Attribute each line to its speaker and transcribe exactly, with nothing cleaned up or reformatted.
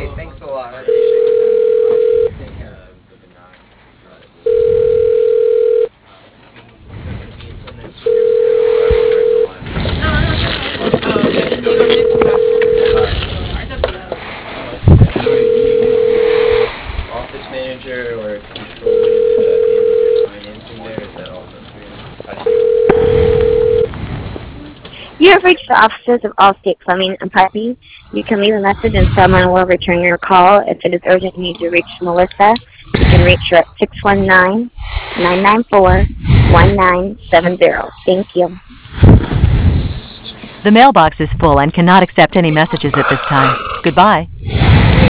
Speaker 1: Hey, thanks a lot. I appreciate your time. Take care. Office manager or controller that handles your financing there, is that also for you? How do you?
Speaker 2: You have reached the offices of Allstate Plumbing and Piping. You can leave a message and someone will return your call. If it is urgent and you need to reach Melissa, you can reach her at six one nine, nine nine four, one nine seven zero. Thank you.
Speaker 3: The mailbox is full and cannot accept any messages at this time. Goodbye.